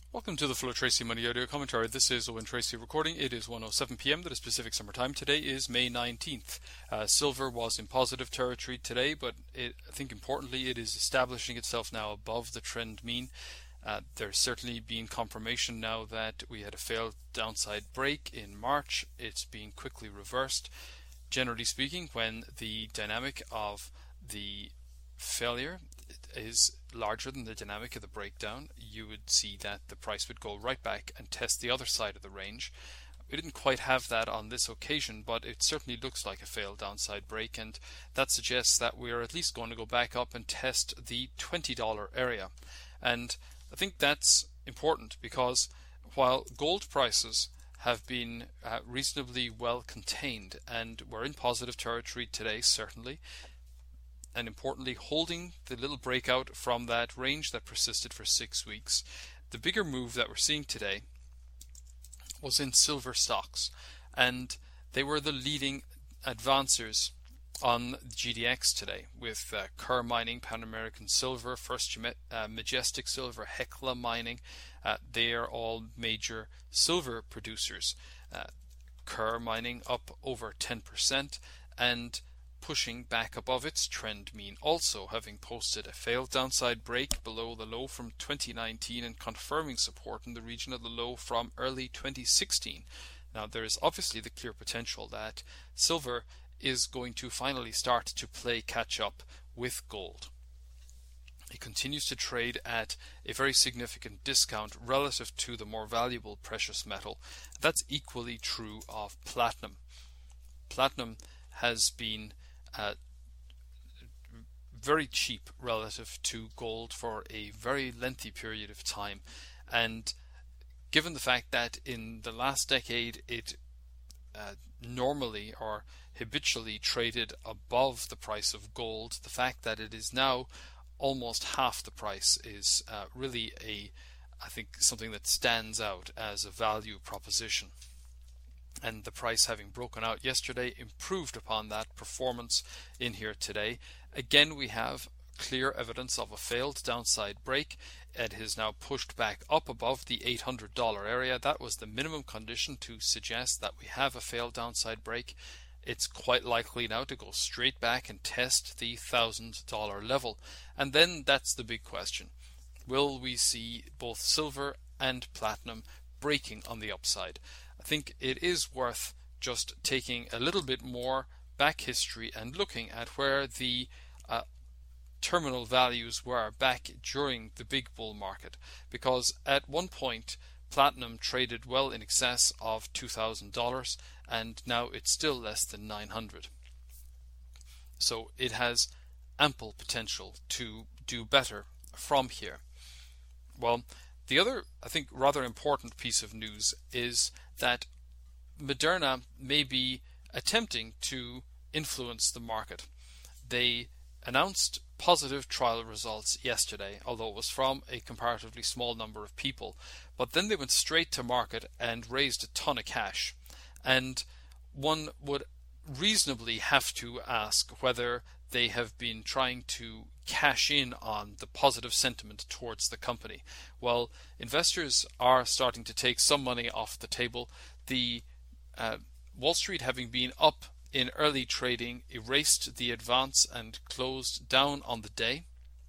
Welcome to the Philip Tracy Money Audio Commentary. This is Owen Tracy recording. It is 1:07 p.m. That is Pacific Summer Time. Today is May 19th. Silver was in positive territory today, but I think importantly it is establishing itself now above the trend mean. There's certainly been confirmation now that we had a failed downside break in March. It's being quickly reversed. Generally speaking, when the dynamic of the failure is larger than the dynamic of the breakdown, you would see that the price would go right back and test the other side of the range. We didn't quite have that on this occasion, but it certainly looks like a failed downside break, and that suggests that we're at least going to go back up and test the $20 area. And I think that's important because while gold prices have been reasonably well contained, and we're in positive territory today certainly, and importantly holding the little breakout from that range that persisted for 6 weeks, the bigger move that we're seeing today was in silver stocks, and they were the leading advancers on GDX today, with Kerr Mining, Pan American Silver, First Majestic Silver, Hecla Mining. They are all major silver producers. Kerr Mining up over 10% and pushing back above its trend mean, also having posted a failed downside break below the low from 2019 and confirming support in the region of the low from early 2016. Now there is obviously the clear potential that silver is going to finally start to play catch up with gold. It continues to trade at a very significant discount relative to the more valuable precious metal. That's equally true of platinum. Platinum has been very cheap relative to gold for a very lengthy period of time, and given the fact that in the last decade it normally or habitually traded above the price of gold, the fact that it is now almost half the price is really I think something that stands out as a value proposition. And the price, having broken out yesterday, improved upon that performance in here today. Again, we have clear evidence of a failed downside break. It has now pushed back up above the $800 area. That was the minimum condition to suggest that we have a failed downside break. It's quite likely now to go straight back and test the $1,000 level. And then that's the big question. Will we see both silver and platinum breaking on the upside? I think it is worth just taking a little bit more back history and looking at where the terminal values were back during the big bull market, because at one point platinum traded well in excess of $2,000 and now it's still less than $900. So it has ample potential to do better from here. Well, the other, I think, rather important piece of news is that Moderna may be attempting to influence the market. They announced positive trial results yesterday, although it was from a comparatively small number of people, but then they went straight to market and raised a ton of cash. And one would reasonably have to ask whether they have been trying to cash in on the positive sentiment towards the company. Well, investors are starting to take some money off the table. The Wall Street, having been up in early trading, erased the advance and closed down on the day.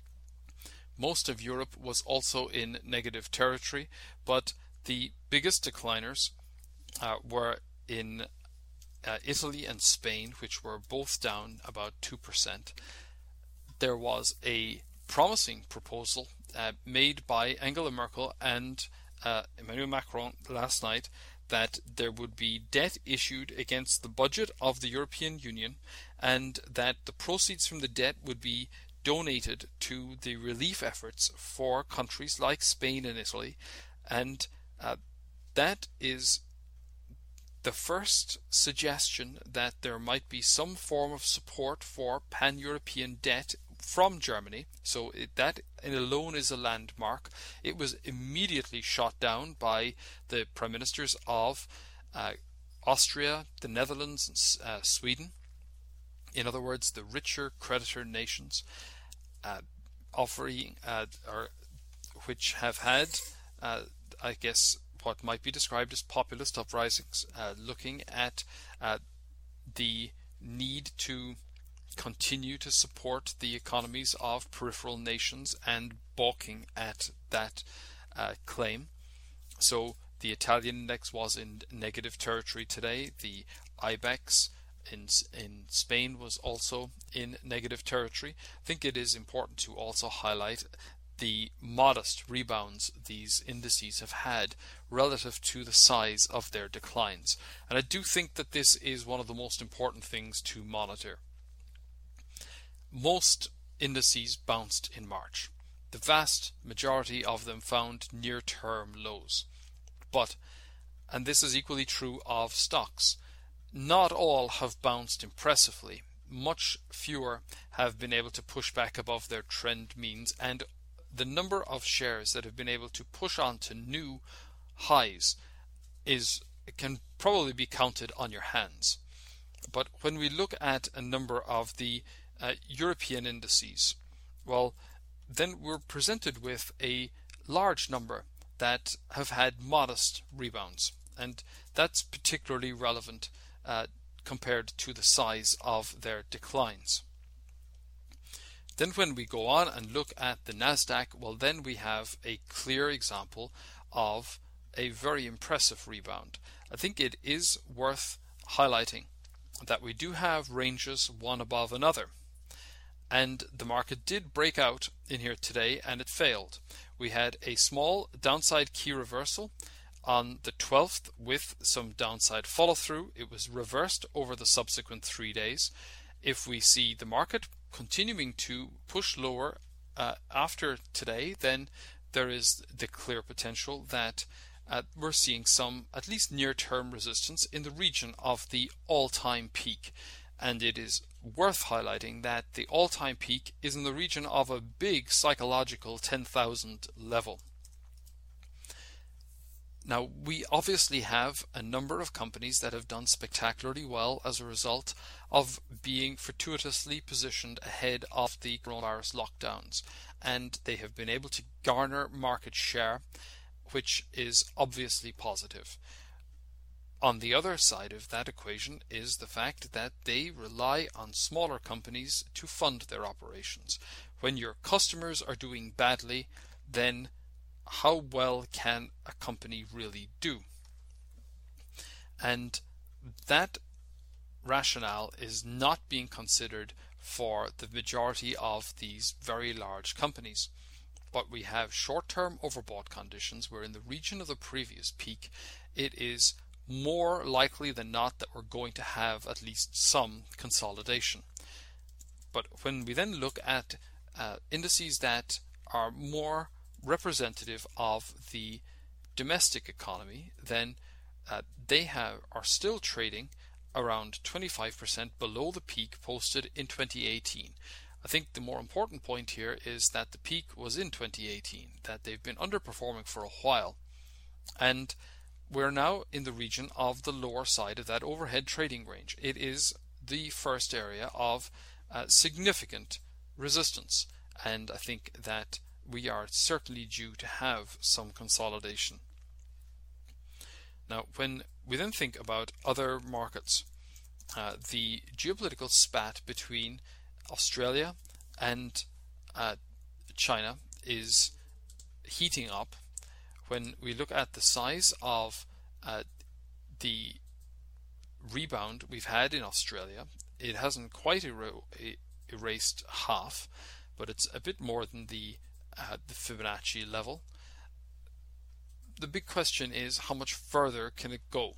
Most of Europe was also in negative territory, but the biggest decliners were in Italy and Spain, which were both down about 2%. There was a promising proposal made by Angela Merkel and Emmanuel Macron last night that there would be debt issued against the budget of the European Union, and that the proceeds from the debt would be donated to the relief efforts for countries like Spain and Italy. And that is the first suggestion that there might be some form of support for pan-European debt from Germany. So that alone is a landmark. It was immediately shot down by the prime ministers of Austria, the Netherlands, and Sweden. In other words, the richer creditor nations offering or which have had I guess, what might be described as populist uprisings, looking at the need to continue to support the economies of peripheral nations and balking at that claim. So the Italian index was in negative territory today. The IBEX in Spain was also in negative territory. I think it is important to also highlight the modest rebounds these indices have had relative to the size of their declines. And I do think that this is one of the most important things to monitor. Most indices bounced in March. The vast majority of them found near-term lows. But, and this is equally true of stocks, not all have bounced impressively. Much fewer have been able to push back above their trend means, and the number of shares that have been able to push on to new highs can probably be counted on your hands. But when we look at a number of the European indices, well, then we're presented with a large number that have had modest rebounds, and that's particularly relevant compared to the size of their declines. Then when we go on and look at the Nasdaq, well, then we have a clear example of a very impressive rebound. I think it is worth highlighting that we do have ranges one above another, and the market did break out in here today and it failed. We had a small downside key reversal on the 12th with some downside follow through. It was reversed over the subsequent 3 days. If we see the market continuing to push lower after today, then there is the clear potential that we're seeing some at least near-term resistance in the region of the all-time peak. And it is worth highlighting that the all-time peak is in the region of a big psychological 10,000 level. Now, we obviously have a number of companies that have done spectacularly well as a result of being fortuitously positioned ahead of the coronavirus lockdowns, and they have been able to garner market share, which is obviously positive. On the other side of that equation is the fact that they rely on smaller companies to fund their operations. When your customers are doing badly, then how well can a company really do? And that rationale is not being considered for the majority of these very large companies. But we have short-term overbought conditions where in the region of the previous peak, it is more likely than not that we're going to have at least some consolidation. But when we then look at indices that are more representative of the domestic economy, then they are still trading around 25% below the peak posted in 2018. I think the more important point here is that the peak was in 2018, that they've been underperforming for a while, and we're now in the region of the lower side of that overhead trading range. It is the first area of significant resistance, and I think that we are certainly due to have some consolidation. Now, when we then think about other markets, the geopolitical spat between Australia and China is heating up. When we look at the size of the rebound we've had in Australia, it hasn't quite erased half, but it's a bit more than the Fibonacci level. The big question is, how much further can it go?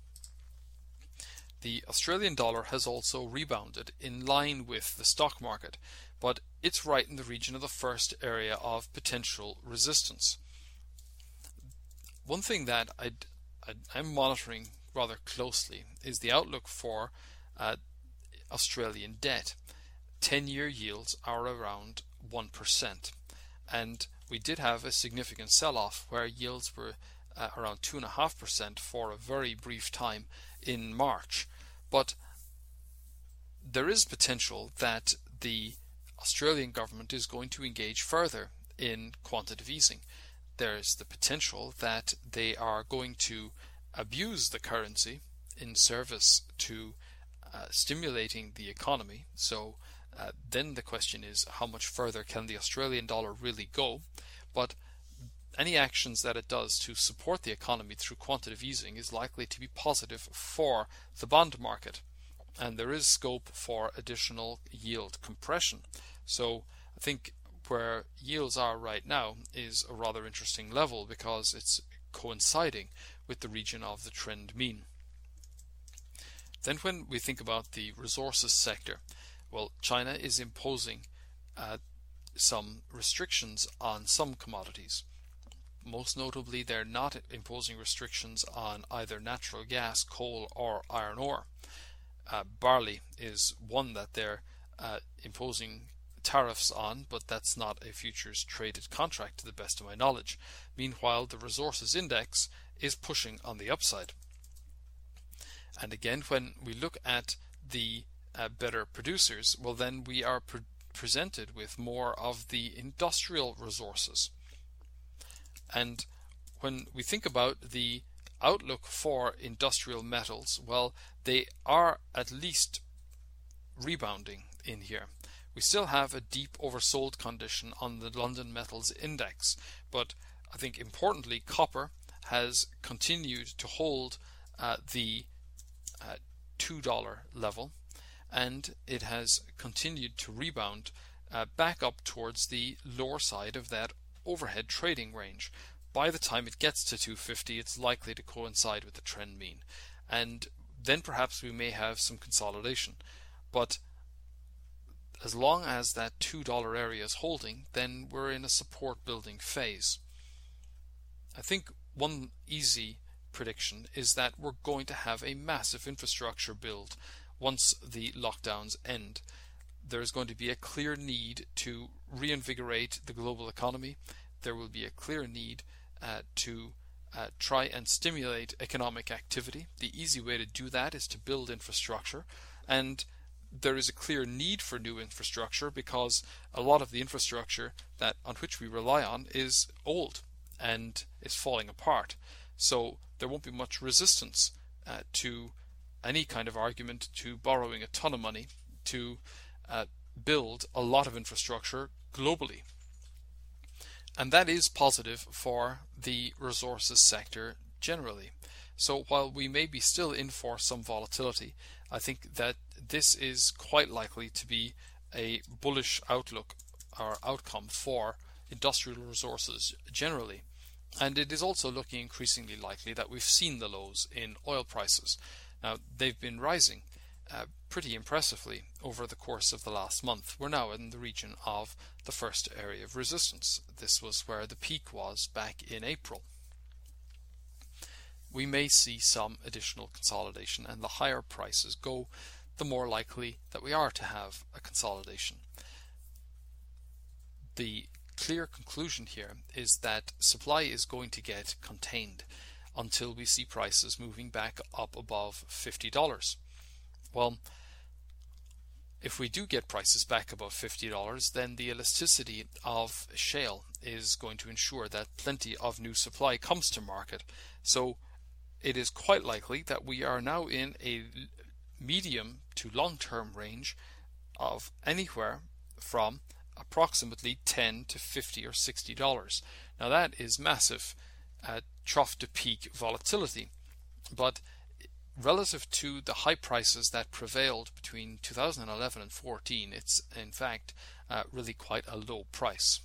The Australian dollar has also rebounded in line with the stock market, but it's right in the region of the first area of potential resistance. One thing that I'm monitoring rather closely is the outlook for Australian debt. 10-year yields are around 1%, and we did have a significant sell-off where yields were around 2.5% for a very brief time in March. But there is potential that the Australian government is going to engage further in quantitative easing. there's the potential that they are going to abuse the currency in service to stimulating the economy. So then the question is, how much further can the Australian dollar really go? But any actions that it does to support the economy through quantitative easing is likely to be positive for the bond market, and there is scope for additional yield compression. So I think where yields are right now is a rather interesting level because it's coinciding with the region of the trend mean. Then when we think about the resources sector, well, China is imposing some restrictions on some commodities. Most notably, they're not imposing restrictions on either natural gas, coal, or iron ore. Barley is one that they're imposing tariffs on, but that's not a futures traded contract to the best of my knowledge. Meanwhile, the resources index is pushing on the upside. And again, when we look at the better producers, well, then we are presented with more of the industrial resources. And when we think about the outlook for industrial metals, well, they are at least rebounding in here. We still have a deep oversold condition on the London Metals Index, but I think importantly, copper has continued to hold the $2 level, and it has continued to rebound back up towards the lower side of that overhead trading range. By the time it gets to 250, it's likely to coincide with the trend mean, and then perhaps we may have some consolidation. But as long as that $2 area is holding, then we're in a support building phase. I think one easy prediction is that we're going to have a massive infrastructure build once the lockdowns end. There's going to be a clear need to reinvigorate the global economy. There will be a clear need to try and stimulate economic activity. The easy way to do that is to build infrastructure, and there is a clear need for new infrastructure because a lot of the infrastructure on which we rely on is old and is falling apart. So there won't be much resistance to any kind of argument to borrowing a ton of money to build a lot of infrastructure globally. And that is positive for the resources sector generally. So while we may be still in for some volatility, I think that this is quite likely to be a bullish outlook or outcome for industrial resources generally. And it is also looking increasingly likely that we've seen the lows in oil prices. Now, they've been rising pretty impressively over the course of the last month. We're now in the region of the first area of resistance. This was where the peak was back in April. We may see some additional consolidation, and the higher prices go, the more likely that we are to have a consolidation. The clear conclusion here is that supply is going to get contained until we see prices moving back up above $50. Well, if we do get prices back above $50, then the elasticity of shale is going to ensure that plenty of new supply comes to market. So it is quite likely that we are now in a medium to long-term range of anywhere from approximately $10 to $50 or $60. Now that is massive trough to peak volatility, but relative to the high prices that prevailed between 2011 and 14, it's in fact really quite a low price.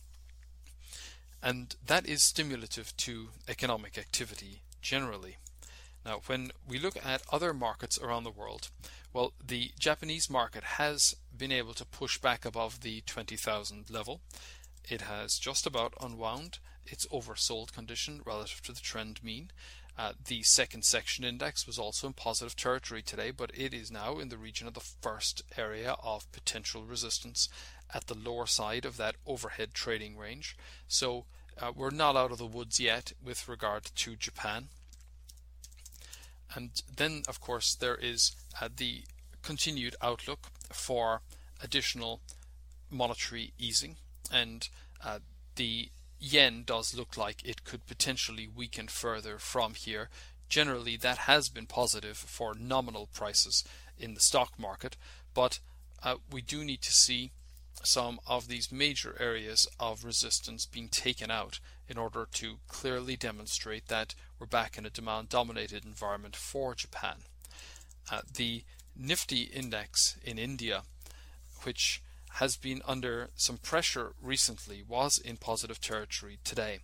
And that is stimulative to economic activity generally. Now, when we look at other markets around the world, well, the Japanese market has been able to push back above the 20,000 level. It has just about unwound its oversold condition relative to the trend mean. The second section index was also in positive territory today, but it is now in the region of the first area of potential resistance at the lower side of that overhead trading range. So we're not out of the woods yet with regard to Japan. And then, of course, there is the continued outlook for additional monetary easing, and the yen does look like it could potentially weaken further from here. Generally, that has been positive for nominal prices in the stock market, but we do need to see some of these major areas of resistance being taken out in order to clearly demonstrate that we're back in a demand-dominated environment for Japan. The Nifty index in India, which has been under some pressure recently, was in positive territory today.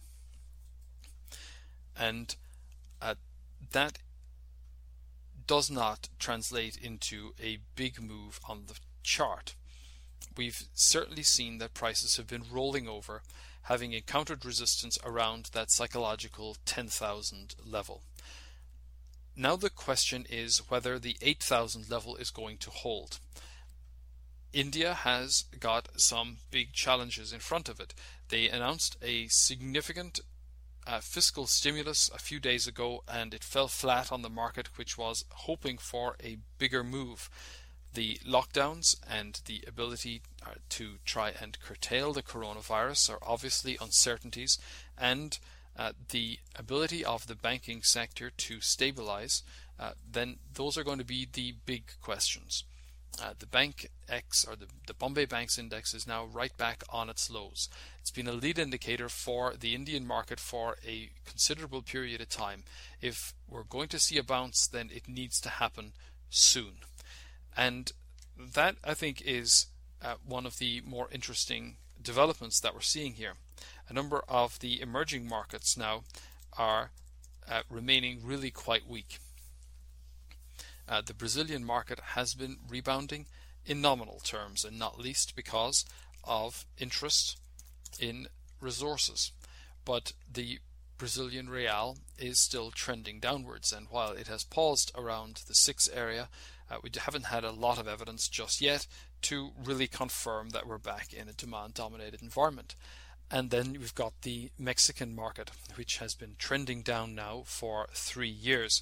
And that does not translate into a big move on the chart. We've certainly seen that prices have been rolling over, having encountered resistance around that psychological 10,000 level. Now the question is whether the 8,000 level is going to hold. India has got some big challenges in front of it. They announced a significant fiscal stimulus a few days ago, and it fell flat on the market, which was hoping for a bigger move. The lockdowns and the ability to try and curtail the coronavirus are obviously uncertainties, and the ability of the banking sector to stabilize, then those are going to be the big questions. The Bank X, or the Bombay Banks Index, is now right back on its lows. It's been a lead indicator for the Indian market for a considerable period of time. If we're going to see a bounce, then it needs to happen soon. And that, I think, is one of the more interesting developments that we're seeing here. A number of the emerging markets now are remaining really quite weak. The Brazilian market has been rebounding in nominal terms, and not least because of interest in resources. But the Brazilian real is still trending downwards, and while it has paused around the 6 area, we haven't had a lot of evidence just yet to really confirm that we're back in a demand-dominated environment. And then we've got the Mexican market, which has been trending down now for 3 years.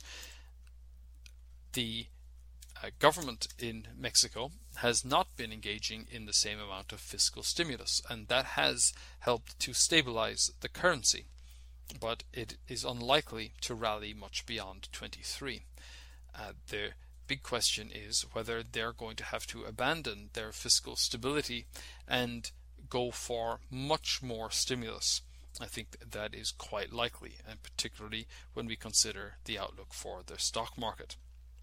The government in Mexico has not been engaging in the same amount of fiscal stimulus, and that has helped to stabilize the currency, but it is unlikely to rally much beyond 23. The big question is whether they're going to have to abandon their fiscal stability and go for much more stimulus. I think that is quite likely, and particularly when we consider the outlook for the stock market.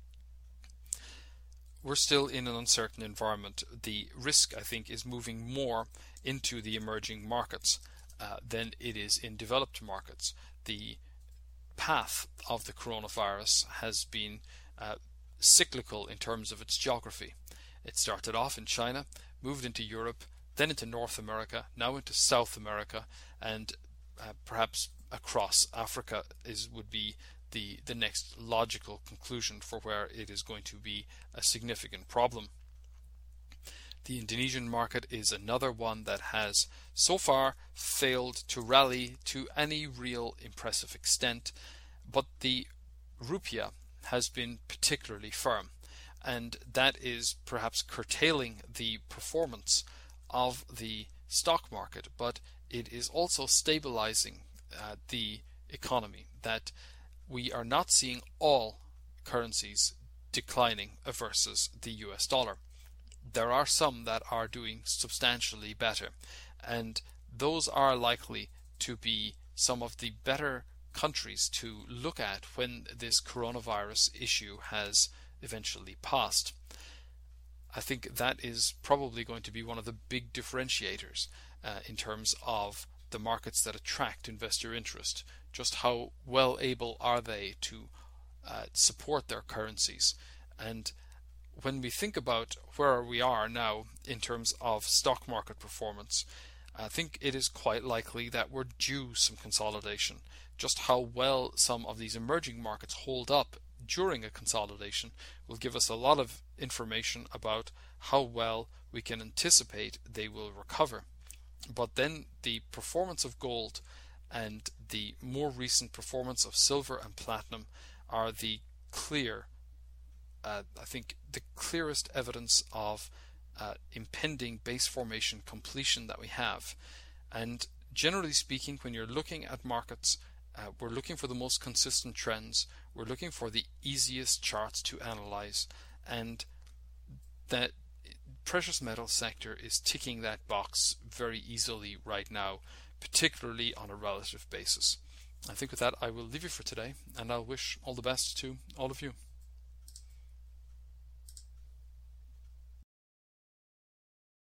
We're still in an uncertain environment. The risk, I think, is moving more into the emerging markets than it is in developed markets. The path of the coronavirus has been cyclical in terms of its geography. It started off in China, moved into Europe, then into North America, now into South America, and perhaps across Africa would be the next logical conclusion for where it is going to be a significant problem. The Indonesian market is another one that has so far failed to rally to any real impressive extent, but the rupiah has been particularly firm, and that is perhaps curtailing the performance of the stock market, but it is also stabilizing the economy, that we are not seeing all currencies declining versus the US dollar. There are some that are doing substantially better, and those are likely to be some of the better countries to look at when this coronavirus issue has eventually passed. I think that is probably going to be one of the big differentiators in terms of the markets that attract investor interest. Just how well able are they to support their currencies? And when we think about where we are now in terms of stock market performance, I think it is quite likely that we're due some consolidation. Just how well some of these emerging markets hold up during a consolidation will give us a lot of information about how well we can anticipate they will recover. But then the performance of gold and the more recent performance of silver and platinum are the clear, I think, the clearest evidence of impending base formation completion that we have. And generally speaking, when you're looking at markets, we're looking for the most consistent trends. We're looking for the easiest charts to analyze, and that precious metal sector is ticking that box very easily right now, particularly on a relative basis. I think with that I will leave you for today, and I'll wish all the best to all of you.